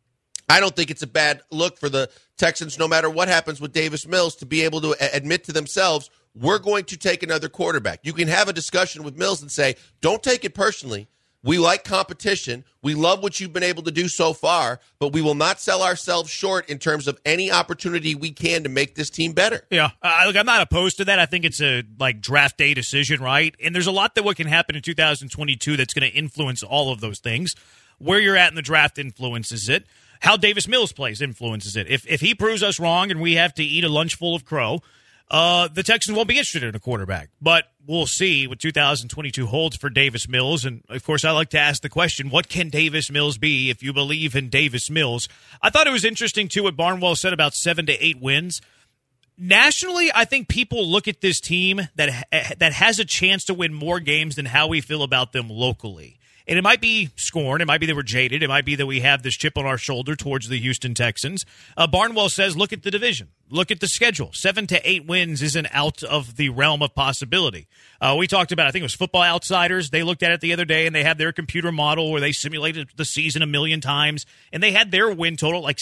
I don't think it's a bad look for the Texans, no matter what happens with Davis Mills, to be able to admit to themselves, we're going to take another quarterback. You can have a discussion with Mills and say, don't take it personally. We like competition. We love what you've been able to do so far, but we will not sell ourselves short in terms of any opportunity we can to make this team better. Yeah, look, I'm not opposed to that. I think it's a draft day decision, right? And there's a lot that what can happen in 2022 that's going to influence all of those things. Where you're at in the draft influences it. How Davis Mills plays influences it. If he proves us wrong and we have to eat a lunch full of crow, the Texans won't be interested in a quarterback. But we'll see what 2022 holds for Davis Mills. And, of course, I like to ask the question, what can Davis Mills be if you believe in Davis Mills? I thought it was interesting, too, what Barnwell said about 7 to 8 wins. Nationally, I think people look at this team that has a chance to win more games than how we feel about them locally. And it might be scorn. It might be that we're jaded. It might be that we have this chip on our shoulder towards the Houston Texans. Barnwell says, look at the division. Look at the schedule. 7 to 8 wins isn't out of the realm of possibility. We talked about, I think it was Football Outsiders. They looked at it the other day, and they had their computer model where they simulated the season 1,000,000 times, and they had their win total like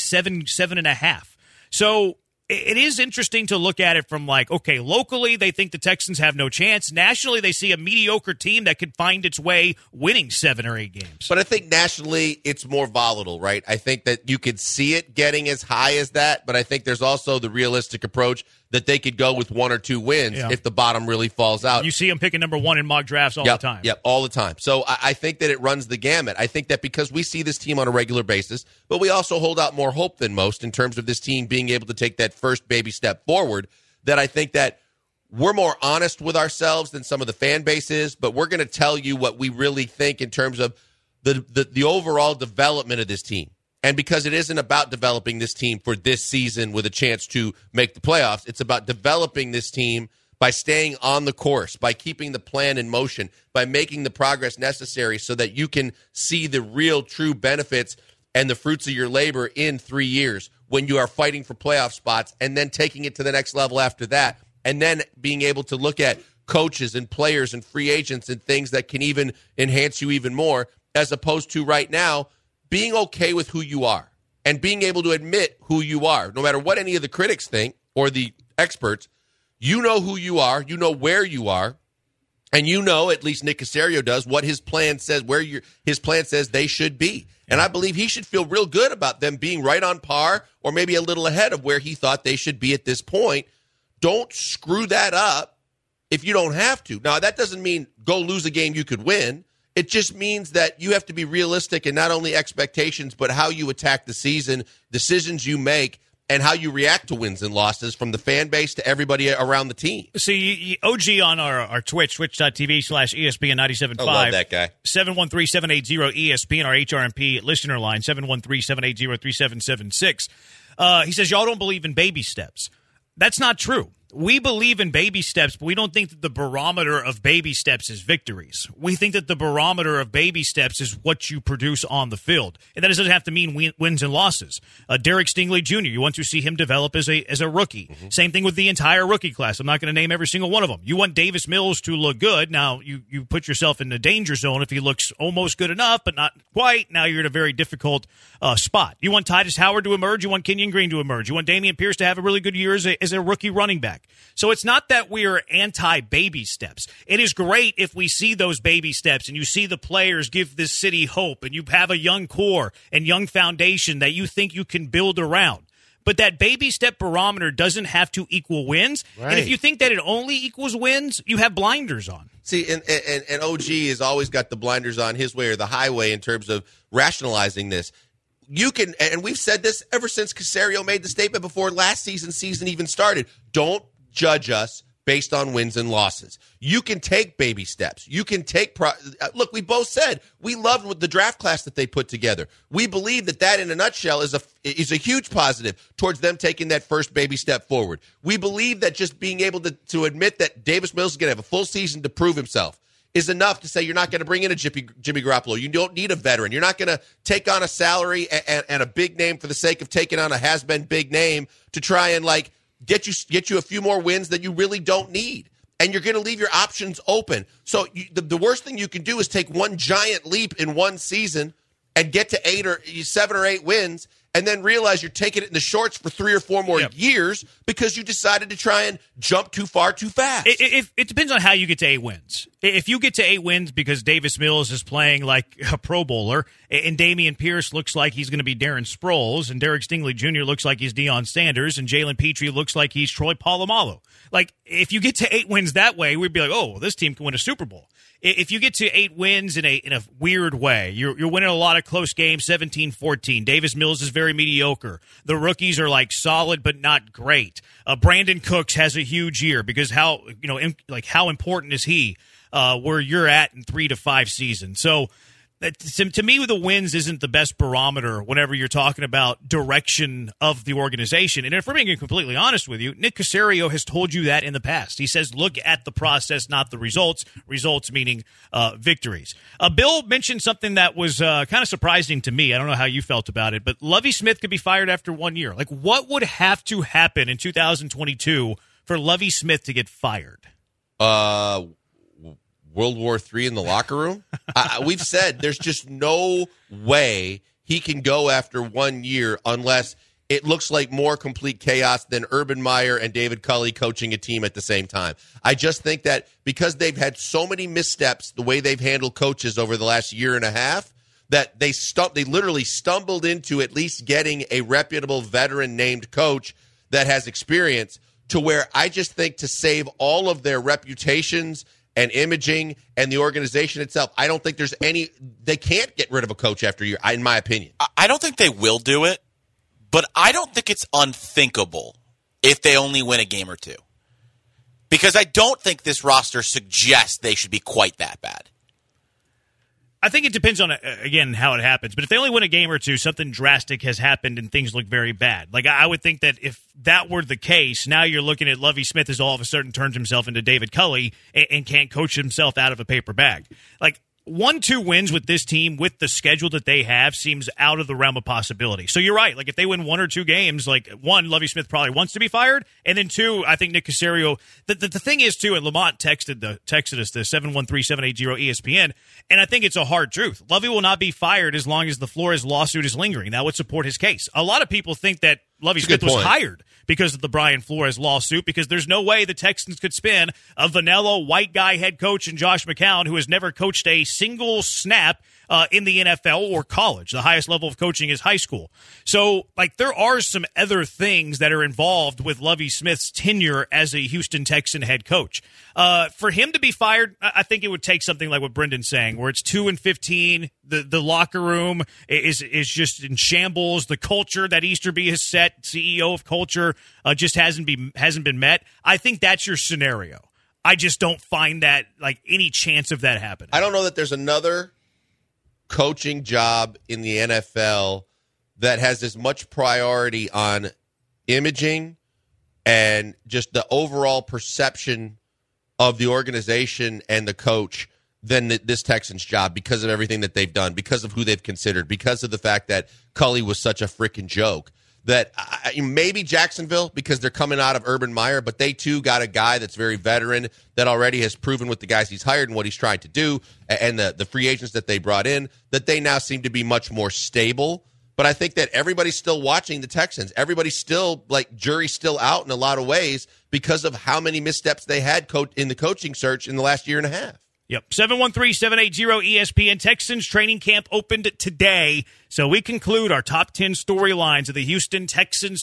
7.5. So it is interesting to look at it from okay, locally they think the Texans have no chance. Nationally, they see a mediocre team that could find its way winning 7 or 8 games. But I think nationally it's more volatile, right? I think that you could see it getting as high as that, but I think there's also the realistic approach that they could go with 1 or 2 wins if the bottom really falls out. You see them picking number 1 in mock drafts all the time. Yep, all the time. So I think that it runs the gamut. I think that because we see this team on a regular basis, but we also hold out more hope than most in terms of this team being able to take that first baby step forward, that I think that we're more honest with ourselves than some of the fan base is, but we're going to tell you what we really think in terms of the overall development of this team. And because it isn't about developing this team for this season with a chance to make the playoffs, it's about developing this team by staying on the course, by keeping the plan in motion, by making the progress necessary so that you can see the real true benefits and the fruits of your labor in 3 years when you are fighting for playoff spots and then taking it to the next level after that, and then being able to look at coaches and players and free agents and things that can even enhance you even more, as opposed to right now being okay with who you are and being able to admit who you are. No matter what any of the critics think or the experts, you know who you are, you know where you are, and you know, at least Nick Caserio does, what his plan says, his plan says they should be. And I believe he should feel real good about them being right on par or maybe a little ahead of where he thought they should be at this point. Don't screw that up if you don't have to. Now, that doesn't mean go lose a game you could win. It just means that you have to be realistic in not only expectations, but how you attack the season, decisions you make, and how you react to wins and losses from the fan base to everybody around the team. See, OG on our Twitch, twitch.tv/ESPN 97.5. I love that guy. 713-780-ESPN, our HRMP listener line, 713-780-3776. He says, y'all don't believe in baby steps. That's not true. We believe in baby steps, but we don't think that the barometer of baby steps is victories. We think that the barometer of baby steps is what you produce on the field. And that doesn't have to mean wins and losses. Derek Stingley Jr., you want to see him develop as a rookie. Mm-hmm. Same thing with the entire rookie class. I'm not going to name every single one of them. You want Davis Mills to look good. Now, you put yourself in the danger zone if he looks almost good enough, but not quite. Now you're in a very difficult spot. You want Titus Howard to emerge. You want Kenyon Green to emerge. You want Dameon Pierce to have a really good year as a rookie running back. So it's not that we're anti-baby steps. It is great if we see those baby steps and you see the players give this city hope and you have a young core and young foundation that you think you can build around. But that baby step barometer doesn't have to equal wins. Right. And if you think that it only equals wins, you have blinders on. See, and OG has always got the blinders on his way or the highway in terms of rationalizing this. You can, and we've said this ever since Caserio made the statement before last season even started. Don't judge us based on wins and losses. You can take baby steps. You can take look, we both said we loved with the draft class that they put together. We believe that in a nutshell is a huge positive towards them taking that first baby step forward. We believe that just being able to admit that Davis Mills is going to have a full season to prove himself is enough to say you're not going to bring in a Jimmy Garoppolo. You don't need a veteran. You're not going to take on a salary and a big name for the sake of taking on a has-been big name to try and get you a few more wins that you really don't need. And you're going to leave your options open. So the worst thing you can do is take one giant leap in one season and get to 7 or 8 wins and then realize you're taking it in the shorts for 3 or 4 more years because you decided to try and jump too far too fast. It depends on how you get to 8 wins. If you get to 8 wins because Davis Mills is playing like a Pro Bowler and Dameon Pierce looks like he's going to be Darren Sproles and Derek Stingley Jr. looks like he's Deion Sanders and Jalen Petrie looks like he's Troy Polamalu. Like, if you get to 8 wins that way, we'd be like, oh, well, this team can win a Super Bowl. If you get to 8 wins in a weird way, you're winning a lot of close games, 17-14. Davis Mills is very mediocre. The rookies are like solid but not great. Brandon Cooks has a huge year because how important is he where you're at in 3 to 5 seasons? So to me, the wins isn't the best barometer whenever you're talking about direction of the organization. And if we're being completely honest with you, Nick Caserio has told you that in the past. He says, look at the process, not the results. Results meaning victories. Bill mentioned something that was kind of surprising to me. I don't know how you felt about it, but Lovie Smith could be fired after 1 year. Like, what would have to happen in 2022 for Lovie Smith to get fired? World War III in the locker room? We've said there's just no way he can go after 1 year unless it looks like more complete chaos than Urban Meyer and David Culley coaching a team at the same time. I just think that because they've had so many missteps the way they've handled coaches over the last year and a half, that they literally stumbled into at least getting a reputable veteran named coach that has experience, to where I just think to save all of their reputations and imaging and the organization itself, I don't think there's they can't get rid of a coach after a year, in my opinion. I don't think they will do it, but I don't think it's unthinkable if they only win a game or 2. Because I don't think this roster suggests they should be quite that bad. I think it depends on, again, how it happens. But if they only win a game or 2, something drastic has happened and things look very bad. Like, I would think that if that were the case, now you're looking at Lovie Smith as all of a sudden turns himself into David Culley and can't coach himself out of a paper bag. Like, 1-2 wins with this team, with the schedule that they have, seems out of the realm of possibility. So you're right. Like, if they win 1 or 2 games, like, 1, Lovie Smith probably wants to be fired, and then 2, I think Nick Caserio. The thing is, too, and Lamont texted us the 713-780-ESPN, and I think it's a hard truth. Lovie will not be fired as long as the Flores lawsuit is lingering. That would support his case. A lot of people think that Lovie Smith was hired because of the Brian Flores lawsuit, because there's no way the Texans could spin a vanilla white guy head coach in Josh McCown, who has never coached a single snap in the NFL or college. The highest level of coaching is high school. So, like, there are some other things that are involved with Lovie Smith's tenure as a Houston Texan head coach. For him to be fired, I think it would take something like what Brendan's saying, where it's 2-15, the locker room is just in shambles, the culture that Easterby has set, CEO of culture, just hasn't been met. I think that's your scenario. I just don't find that, like, any chance of that happening. I don't know that there's another coaching job in the NFL that has as much priority on imaging and just the overall perception of the organization and the coach than this Texans job, because of everything that they've done, because of who they've considered, because of the fact that Culley was such a freaking joke. That maybe Jacksonville, because they're coming out of Urban Meyer, but they too got a guy that's very veteran that already has proven with the guys he's hired and what he's trying to do, and the free agents that they brought in, that they now seem to be much more stable. But I think that everybody's still watching the Texans. Everybody's still, like, jury's still out in a lot of ways because of how many missteps they had in the coaching search in the last year and a half. Yep. 713-780-ESPN. Texans training camp opened today. So we conclude our top 10 storylines of the Houston Texans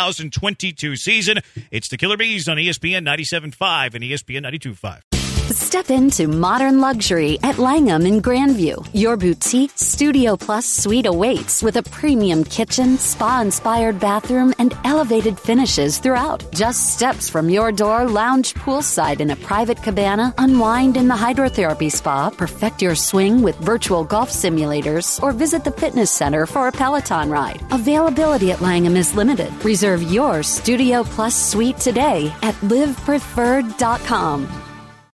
2022 season. It's the Killer Bees on ESPN 97.5 and ESPN 92.5. Step into modern luxury at Langham in Grandview. Your boutique Studio Plus suite awaits with a premium kitchen, spa-inspired bathroom, and elevated finishes throughout. Just steps from your door, lounge poolside in a private cabana, unwind in the hydrotherapy spa, perfect your swing with virtual golf simulators, or visit the fitness center for a Peloton ride. Availability at Langham is limited. Reserve your Studio Plus suite today at livepreferred.com.